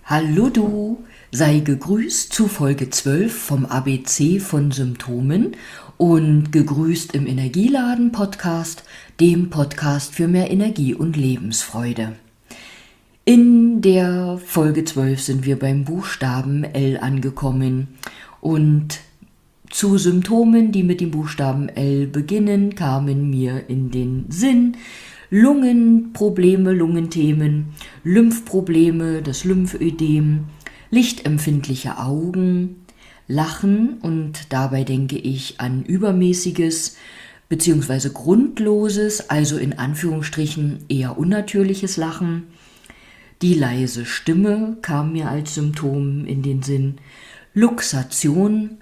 Hallo du, sei gegrüßt zu Folge 12 vom ABC von Symptomen und gegrüßt im Energieladen Podcast, dem Podcast für mehr Energie und Lebensfreude. In der Folge 12 sind wir beim Buchstaben L angekommen und zu Symptomen, die mit dem Buchstaben L beginnen, kamen mir in den Sinn Lungenprobleme, Lungenthemen, Lymphprobleme, das Lymphödem, lichtempfindliche Augen, Lachen und dabei denke ich an übermäßiges bzw. grundloses, also in Anführungsstrichen eher unnatürliches Lachen. Die leise Stimme kam mir als Symptom in den Sinn, Luxation,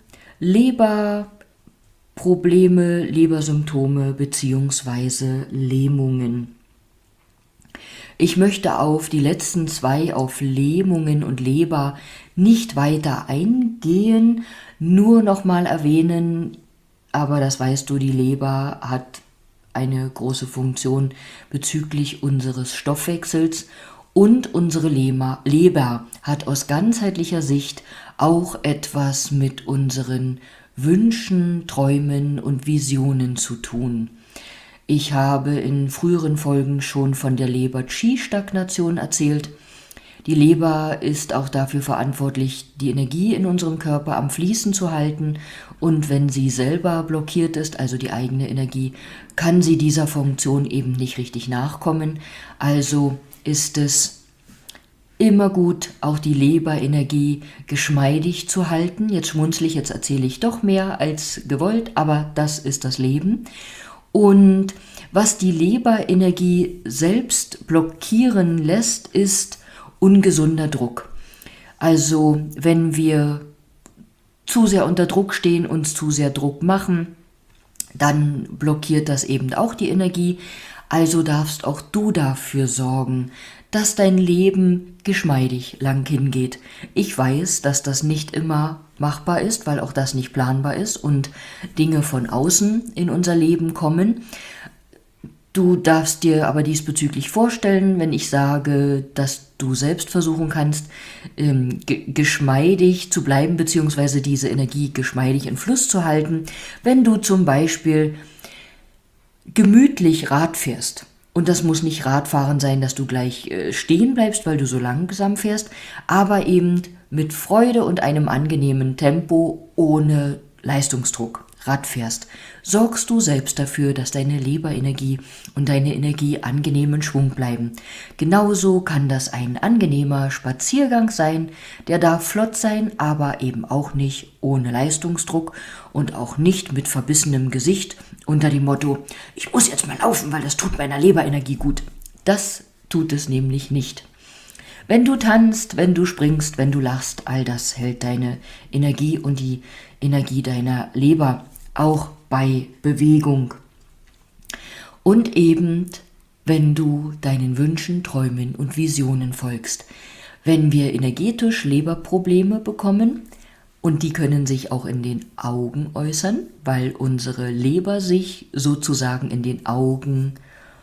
Leberprobleme, Lebersymptome bzw. Lähmungen. Ich möchte auf die letzten zwei, auf Lähmungen und Leber, nicht weiter eingehen, nur nochmal erwähnen, aber das weißt du, die Leber hat eine große Funktion bezüglich unseres Stoffwechsels und unsere Leber hat aus ganzheitlicher Sicht auch etwas mit unseren Wünschen, Träumen und Visionen zu tun. Ich habe in früheren Folgen schon von der Leber-Qi-Stagnation erzählt. Die Leber ist auch dafür verantwortlich, die Energie in unserem Körper am Fließen zu halten. Und wenn sie selber blockiert ist, also die eigene Energie, kann sie dieser Funktion eben nicht richtig nachkommen. Also ist es immer gut, auch die Leberenergie geschmeidig zu halten. Jetzt schmunzle ich, jetzt erzähle ich doch mehr als gewollt, aber das ist das Leben. Und was die Leberenergie selbst blockieren lässt, ist ungesunder Druck. Also wenn wir zu sehr unter Druck stehen, uns zu sehr Druck machen, dann blockiert das eben auch die Energie. Also darfst auch du dafür sorgen, dass dein Leben geschmeidig lang hingeht. Ich weiß, dass das nicht immer machbar ist, weil auch das nicht planbar ist und Dinge von außen in unser Leben kommen. Du darfst dir aber diesbezüglich vorstellen, wenn ich sage, dass du selbst versuchen kannst, geschmeidig zu bleiben, beziehungsweise diese Energie geschmeidig in Fluss zu halten, wenn du zum Beispiel gemütlich Rad fährst. Und das muss nicht Radfahren sein, dass du gleich stehen bleibst, weil du so langsam fährst, aber eben mit Freude und einem angenehmen Tempo ohne Leistungsdruck Rad fährst, sorgst du selbst dafür, dass deine Leberenergie und deine Energie angenehm in Schwung bleiben. Genauso kann das ein angenehmer Spaziergang sein, der darf flott sein, aber eben auch nicht ohne Leistungsdruck und auch nicht mit verbissenem Gesicht unter dem Motto, ich muss jetzt mal laufen, weil das tut meiner Leberenergie gut. Das tut es nämlich nicht. Wenn du tanzt, wenn du springst, wenn du lachst, all das hält deine Energie und die Energie deiner Leber auch bei Bewegung. Und eben, wenn du deinen Wünschen, Träumen und Visionen folgst. Wenn wir energetisch Leberprobleme bekommen, und die können sich auch in den Augen äußern, weil unsere Leber sich sozusagen in den Augen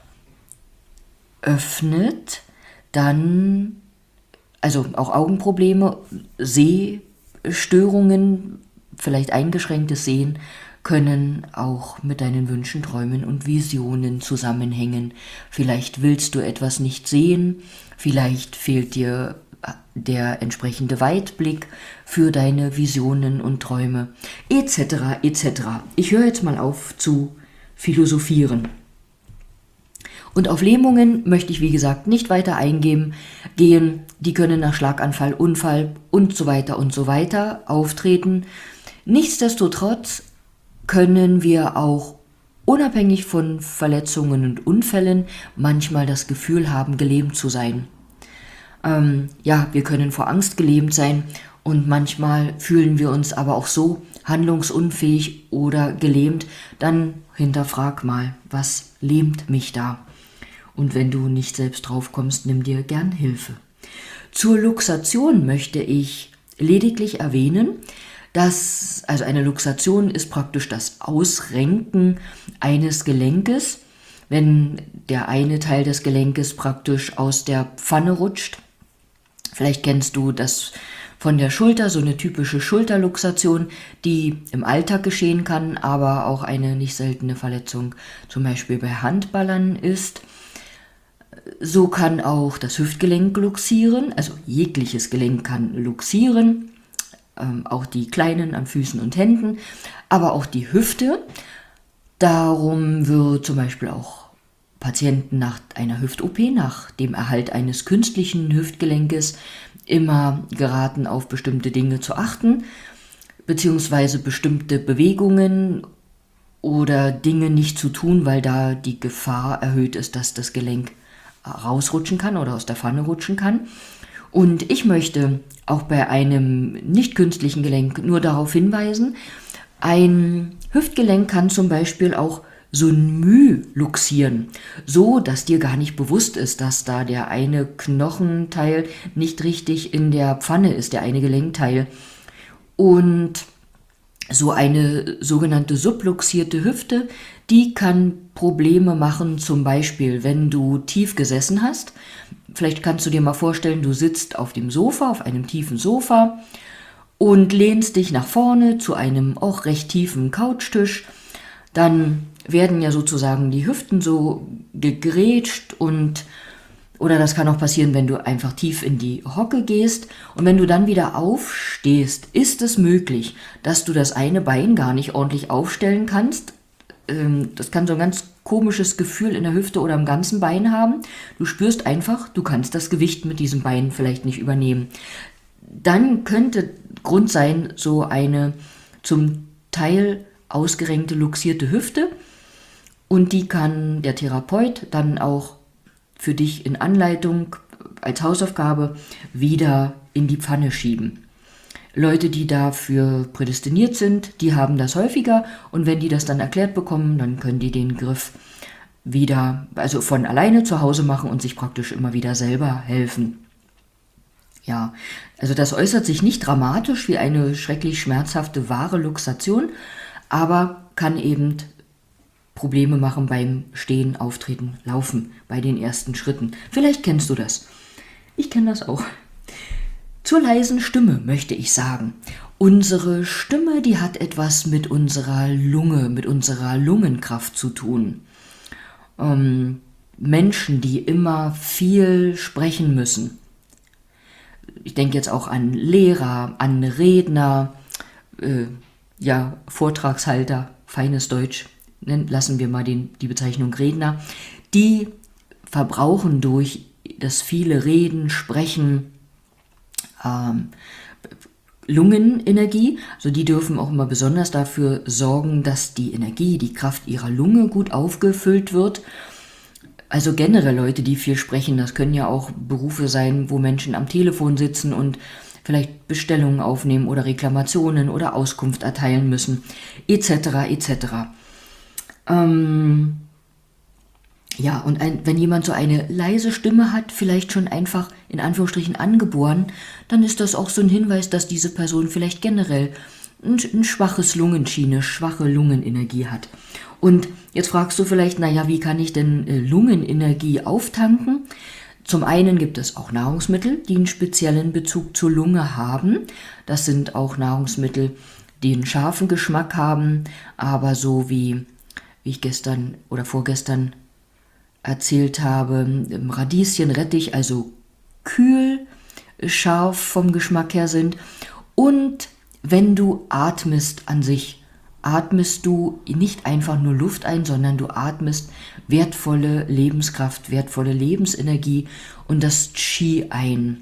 öffnet, dann, also auch Augenprobleme, Sehstörungen, vielleicht eingeschränktes Sehen, können auch mit deinen Wünschen, Träumen und Visionen zusammenhängen. Vielleicht willst du etwas nicht sehen, vielleicht fehlt dir der entsprechende Weitblick für deine Visionen und Träume, etc. etc. Ich höre jetzt mal auf zu philosophieren. Und auf Lähmungen möchte ich, wie gesagt, nicht weiter eingehen. Die können nach Schlaganfall, Unfall und so weiter auftreten. Nichtsdestotrotz können wir auch unabhängig von Verletzungen und Unfällen manchmal das Gefühl haben, gelähmt zu sein. Wir können vor Angst gelähmt sein und manchmal fühlen wir uns aber auch so handlungsunfähig oder gelähmt. Dann hinterfrag mal, was lähmt mich da? Und wenn du nicht selbst drauf kommst, nimm dir gern Hilfe. Zur Luxation möchte ich lediglich erwähnen, dass, also eine Luxation ist praktisch das Ausrenken eines Gelenkes, wenn der eine Teil des Gelenkes praktisch aus der Pfanne rutscht. Vielleicht kennst du das von der Schulter, so eine typische Schulterluxation, die im Alltag geschehen kann, aber auch eine nicht seltene Verletzung zum Beispiel bei Handballern ist. So kann auch das Hüftgelenk luxieren, also jegliches Gelenk kann luxieren, auch die kleinen an Füßen und Händen, aber auch die Hüfte. Darum wird zum Beispiel auch Patienten nach einer Hüft-OP, nach dem Erhalt eines künstlichen Hüftgelenkes, immer geraten, auf bestimmte Dinge zu achten, beziehungsweise bestimmte Bewegungen oder Dinge nicht zu tun, weil da die Gefahr erhöht ist, dass das Gelenk rausrutschen kann oder aus der Pfanne rutschen kann. Und ich möchte auch bei einem nicht künstlichen Gelenk nur darauf hinweisen, ein Hüftgelenk kann zum Beispiel auch so ein Müh luxieren, so dass dir gar nicht bewusst ist, dass da der eine Knochenteil nicht richtig in der Pfanne ist, der eine Gelenkteil. Und so eine sogenannte subluxierte Hüfte, die kann Probleme machen, zum Beispiel, wenn du tief gesessen hast. Vielleicht kannst du dir mal vorstellen, du sitzt auf dem Sofa, auf einem tiefen Sofa und lehnst dich nach vorne zu einem auch recht tiefen Couchtisch. Dann werden ja sozusagen die Hüften so gegrätscht oder das kann auch passieren, wenn du einfach tief in die Hocke gehst. Und wenn du dann wieder aufstehst, ist es möglich, dass du das eine Bein gar nicht ordentlich aufstellen kannst. Das kann so ein ganz komisches Gefühl in der Hüfte oder im ganzen Bein haben. Du spürst einfach, du kannst das Gewicht mit diesem Bein vielleicht nicht übernehmen. Dann könnte Grund sein, so eine zum Teil ausgerenkte, luxierte Hüfte. Und die kann der Therapeut dann auch für dich in Anleitung als Hausaufgabe wieder in die Pfanne schieben. Leute, die dafür prädestiniert sind, die haben das häufiger und wenn die das dann erklärt bekommen, dann können die den Griff wieder, also von alleine zu Hause machen und sich praktisch immer wieder selber helfen. Ja, also das äußert sich nicht dramatisch wie eine schrecklich schmerzhafte wahre Luxation, aber kann eben Probleme machen beim Stehen, Auftreten, Laufen, bei den ersten Schritten. Vielleicht kennst du das. Ich kenne das auch. Zur leisen Stimme möchte ich sagen. Unsere Stimme, die hat etwas mit unserer Lunge, mit unserer Lungenkraft zu tun. Menschen, die immer viel sprechen müssen. Ich denke jetzt auch an Lehrer, an Redner, Vortragshalter, feines Deutsch. Lassen wir mal die Bezeichnung Redner, die verbrauchen durch das viele Reden, Sprechen Lungenenergie. Also die dürfen auch immer besonders dafür sorgen, dass die Energie, die Kraft ihrer Lunge gut aufgefüllt wird. Also generell Leute, die viel sprechen, das können ja auch Berufe sein, wo Menschen am Telefon sitzen und vielleicht Bestellungen aufnehmen oder Reklamationen oder Auskunft erteilen müssen, etc. etc. Wenn jemand so eine leise Stimme hat, vielleicht schon einfach in Anführungsstrichen angeboren, dann ist das auch so ein Hinweis, dass diese Person vielleicht generell ein schwaches Lungenschiene, schwache Lungenenergie hat. Und jetzt fragst du vielleicht, wie kann ich denn Lungenenergie auftanken? Zum einen gibt es auch Nahrungsmittel, die einen speziellen Bezug zur Lunge haben. Das sind auch Nahrungsmittel, die einen scharfen Geschmack haben, aber so wie ich gestern oder vorgestern erzählt habe, Radieschen, Rettich, also kühl, scharf vom Geschmack her sind. Und wenn du atmest an sich, atmest du nicht einfach nur Luft ein, sondern du atmest wertvolle Lebenskraft, wertvolle Lebensenergie und das Qi ein.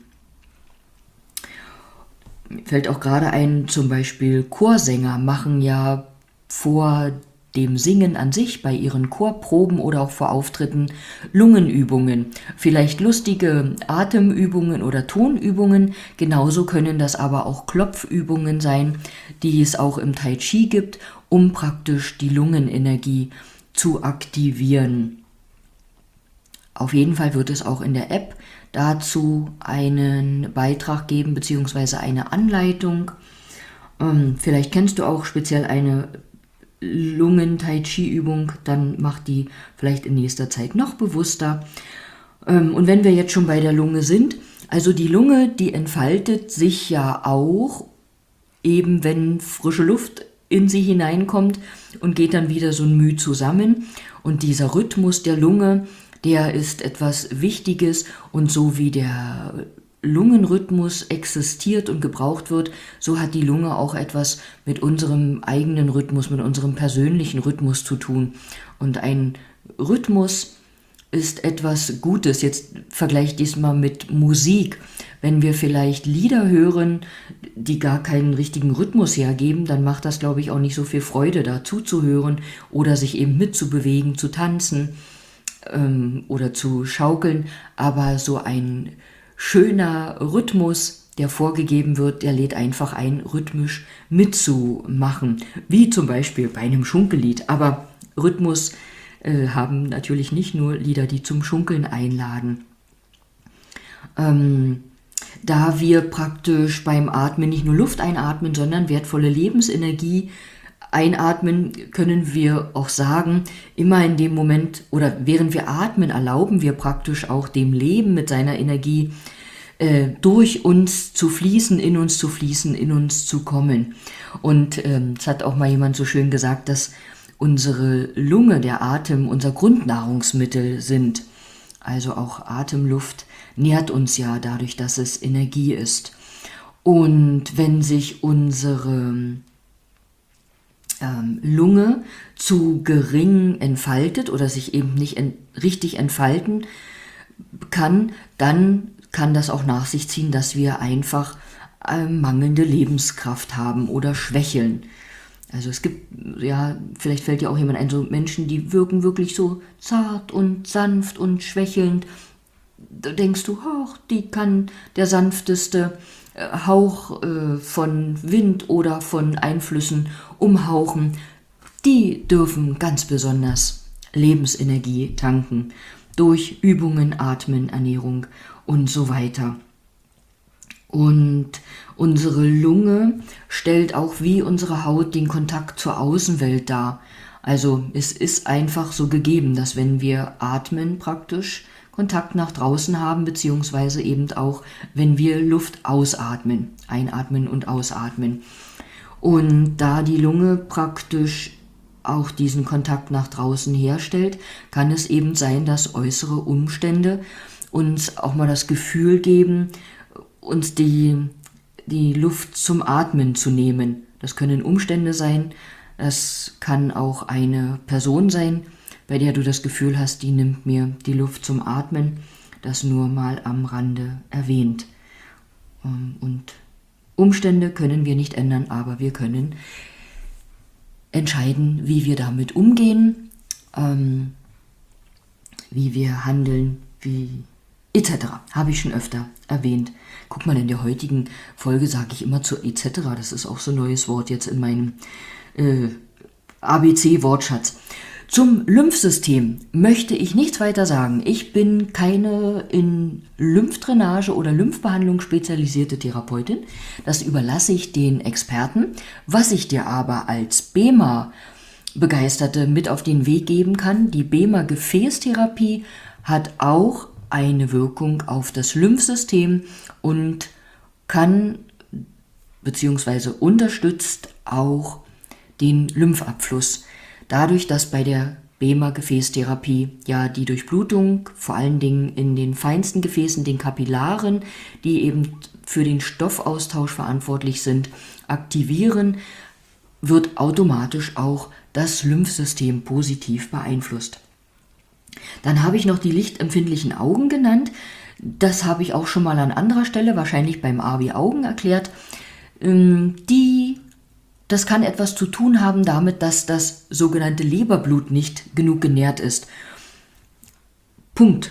Mir fällt auch gerade ein, zum Beispiel Chorsänger machen ja vor dem Singen an sich, bei ihren Chorproben oder auch vor Auftritten Lungenübungen, vielleicht lustige Atemübungen oder Tonübungen, genauso können das aber auch Klopfübungen sein, die es auch im Tai Chi gibt, um praktisch die Lungenenergie zu aktivieren. Auf jeden Fall wird es auch in der App dazu einen Beitrag geben, beziehungsweise eine Anleitung. Vielleicht kennst du auch speziell eine Lungen-Tai-Chi-Übung, dann mach die vielleicht in nächster Zeit noch bewusster. Und wenn wir jetzt schon bei der Lunge sind, Also die Lunge, die entfaltet sich ja auch, eben wenn frische Luft in sie hineinkommt und geht dann wieder so ein Müh zusammen. Und dieser Rhythmus der Lunge, der ist etwas Wichtiges, und so wie der Lungenrhythmus existiert und gebraucht wird, so hat die Lunge auch etwas mit unserem eigenen Rhythmus, mit unserem persönlichen Rhythmus zu tun. Und ein Rhythmus ist etwas Gutes. Jetzt vergleich dies mal mit Musik. Wenn wir vielleicht Lieder hören, die gar keinen richtigen Rhythmus hergeben, dann macht das, glaube ich, auch nicht so viel Freude, da zuzuhören oder sich eben mitzubewegen, zu tanzen oder zu schaukeln. Aber so ein schöner Rhythmus, der vorgegeben wird, der lädt einfach ein, rhythmisch mitzumachen. Wie zum Beispiel bei einem Schunkellied. Aber Rhythmus haben natürlich nicht nur Lieder, die zum Schunkeln einladen. Da wir praktisch beim Atmen nicht nur Luft einatmen, sondern wertvolle Lebensenergie einatmen, können wir auch sagen, immer in dem Moment oder während wir atmen, erlauben wir praktisch auch dem Leben mit seiner Energie durch uns zu fließen, in uns zu fließen, in uns zu kommen. Und es hat auch mal jemand so schön gesagt, dass unsere Lunge, der Atem, unser Grundnahrungsmittel sind. Also auch Atemluft nährt uns ja dadurch, dass es Energie ist. Und wenn sich unsere Lunge zu gering entfaltet oder sich eben nicht richtig entfalten kann, dann kann das auch nach sich ziehen, dass wir einfach mangelnde Lebenskraft haben oder schwächeln. Also es gibt, ja, vielleicht fällt dir auch jemand ein, so Menschen, die wirken wirklich so zart und sanft und schwächelnd. Da denkst du, ach, die kann der sanfteste Hauch von Wind oder von Einflüssen umhauchen. Die dürfen ganz besonders Lebensenergie tanken durch Übungen, Atmen, Ernährung und so weiter. Und unsere Lunge stellt auch wie unsere Haut den Kontakt zur Außenwelt dar. Also es ist einfach so gegeben, dass wenn wir atmen praktisch Kontakt nach draußen haben, beziehungsweise eben auch, wenn wir Luft ausatmen, einatmen und ausatmen. Und da die Lunge praktisch auch diesen Kontakt nach draußen herstellt, kann es eben sein, dass äußere Umstände uns auch mal das Gefühl geben, uns die Luft zum Atmen zu nehmen. Das können Umstände sein, das kann auch eine Person sein, bei der du das Gefühl hast, die nimmt mir die Luft zum Atmen. Das nur mal am Rande erwähnt. Und Umstände können wir nicht ändern, aber wir können entscheiden, wie wir damit umgehen, wie wir handeln, etc. Habe ich schon öfter erwähnt. Guck mal, in der heutigen Folge sage ich immer zu etc. Das ist auch so ein neues Wort jetzt in meinem ABC-Wortschatz. Zum Lymphsystem möchte ich nichts weiter sagen. Ich bin keine in Lymphdrainage oder Lymphbehandlung spezialisierte Therapeutin. Das überlasse ich den Experten. Was ich dir aber als BEMA-Begeisterte mit auf den Weg geben kann, die BEMA-Gefäßtherapie hat auch eine Wirkung auf das Lymphsystem und kann bzw. unterstützt auch den Lymphabfluss. Dadurch, dass bei der BEMA-Gefäßtherapie ja die Durchblutung, vor allen Dingen in den feinsten Gefäßen, den Kapillaren, die eben für den Stoffaustausch verantwortlich sind, aktivieren, wird automatisch auch das Lymphsystem positiv beeinflusst. Dann habe ich noch die lichtempfindlichen Augen genannt. Das habe ich auch schon mal an anderer Stelle, wahrscheinlich beim A wie Augen erklärt. Das kann etwas zu tun haben damit, dass das sogenannte Leberblut nicht genug genährt ist. Punkt.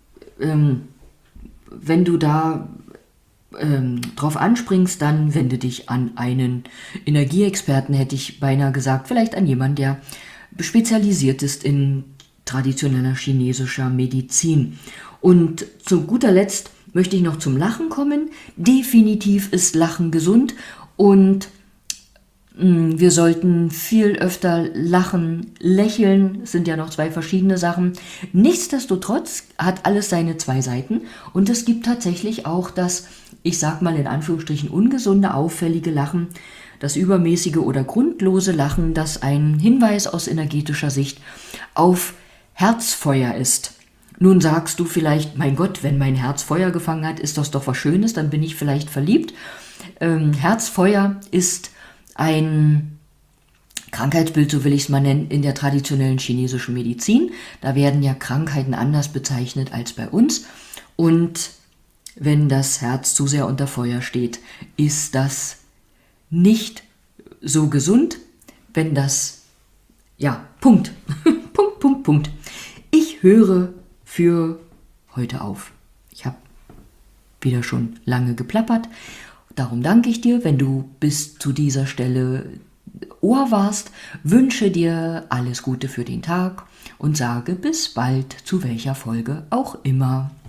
Wenn du da drauf anspringst, dann wende dich an einen Energieexperten, hätte ich beinahe gesagt, vielleicht an jemanden, der spezialisiert ist in traditioneller chinesischer Medizin. Und zu guter Letzt möchte ich noch zum Lachen kommen. Definitiv ist Lachen gesund und Wir sollten viel öfter lachen, lächeln, es sind ja noch zwei verschiedene Sachen. Nichtsdestotrotz hat alles seine zwei Seiten und es gibt tatsächlich auch das, ich sag mal in Anführungsstrichen, ungesunde, auffällige Lachen, das übermäßige oder grundlose Lachen, das ein Hinweis aus energetischer Sicht auf Herzfeuer ist. Nun sagst du vielleicht, mein Gott, wenn mein Herz Feuer gefangen hat, ist das doch was Schönes, dann bin ich vielleicht verliebt. Herzfeuer ist ein Krankheitsbild, so will ich es mal nennen, in der traditionellen chinesischen Medizin. Da werden ja Krankheiten anders bezeichnet als bei uns. Und wenn das Herz zu sehr unter Feuer steht, ist das nicht so gesund, wenn das, ja, Punkt. Punkt. Ich höre für heute auf. Ich habe wieder schon lange geplappert. Darum danke ich dir, wenn du bis zu dieser Stelle Ohr warst, wünsche dir alles Gute für den Tag und sage bis bald, zu welcher Folge auch immer.